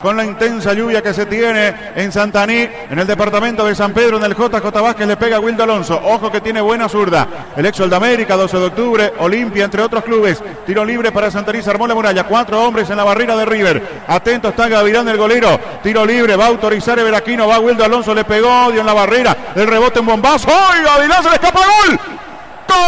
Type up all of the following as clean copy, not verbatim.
con la intensa lluvia que se tiene en Santaní, en el departamento de San Pedro, en el JJ Vázquez, le pega a Wildo Alonso. Ojo que tiene buena zurda. El ex Sol de América, 12 de octubre, Olimpia, entre otros clubes. Tiro libre para Santaní, se armó la muralla. 4 hombres en la barrera de River. Atento está Gavilán, el golero. Tiro libre, va a autorizar Everaquino, va Wildo Alonso, le pegó, dio en la barrera. El rebote en bombazo. ¡Ay, Gavilán se le escapa! ¡Gol! ¡Gol!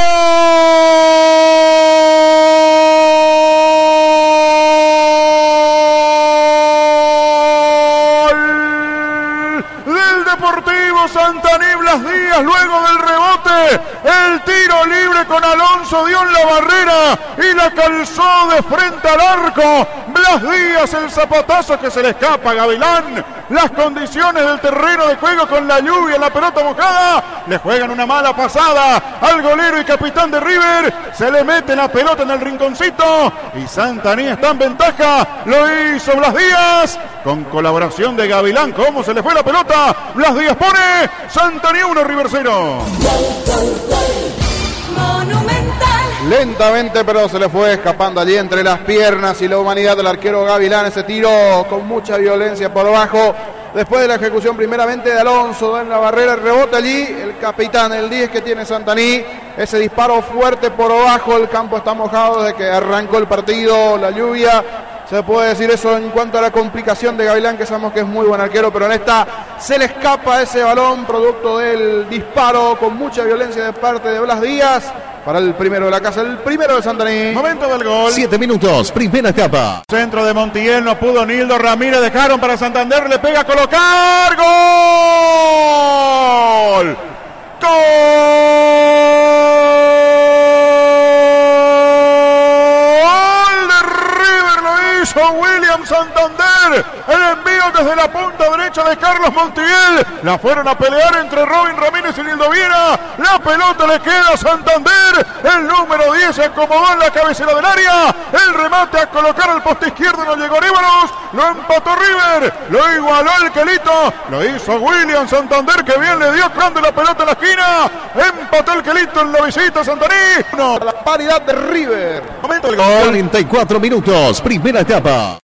Del Deportivo Santaní, Blas Díaz, luego del rebote, el tiro libre con Alonso, dio en la barrera y la calzó de frente al arco. Blas Díaz, el zapatazo que se le escapa a Gavilán. Las condiciones del terreno de juego con la lluvia, la pelota mojada, le juegan una mala pasada al golero y capitán de River. Se le mete la pelota en el rinconcito y Santaní está en ventaja. Lo hizo Blas Díaz con colaboración de Gavilán. ¿Cómo se le fue la pelota? Blas Díaz pone Santaní 1, River 0. Lentamente, pero se le fue escapando allí entre las piernas y la humanidad del arquero Gavilán. Ese tiro con mucha violencia por abajo. Después de la ejecución primeramente de Alonso, da en la barrera, el rebote allí. El capitán, el 10 que tiene Santaní. Ese disparo fuerte por abajo. El campo está mojado desde que arrancó el partido. La lluvia. Se puede decir eso en cuanto a la complicación de Gavilán, que sabemos que es muy buen arquero, pero en esta se le escapa ese balón, producto del disparo con mucha violencia de parte de Blas Díaz. Para el primero de la casa, el primero de Santaní. Momento del gol. 7 minutos, primera etapa. Centro de Montiel, no pudo Nildo Ramírez, dejaron para Santander, le pega a colocar. ¡Gol! ¡Gol! William Santander, el envío desde la punta derecha de Carlos Montiel, la fueron a pelear entre Robin Ramírez y Nildo Viera, la pelota le queda a Santander, el número 10 se acomodó en la cabecera del área, el remate a colocar al poste izquierdo no llegó Níbalos, lo empató River, lo igualó el Quelito, lo hizo William Santander, que bien le dio cuando la pelota en la esquina, empató el Quelito en la visita a Santaní. La paridad de River. Momento del gol. 44 minutos, primera etapa.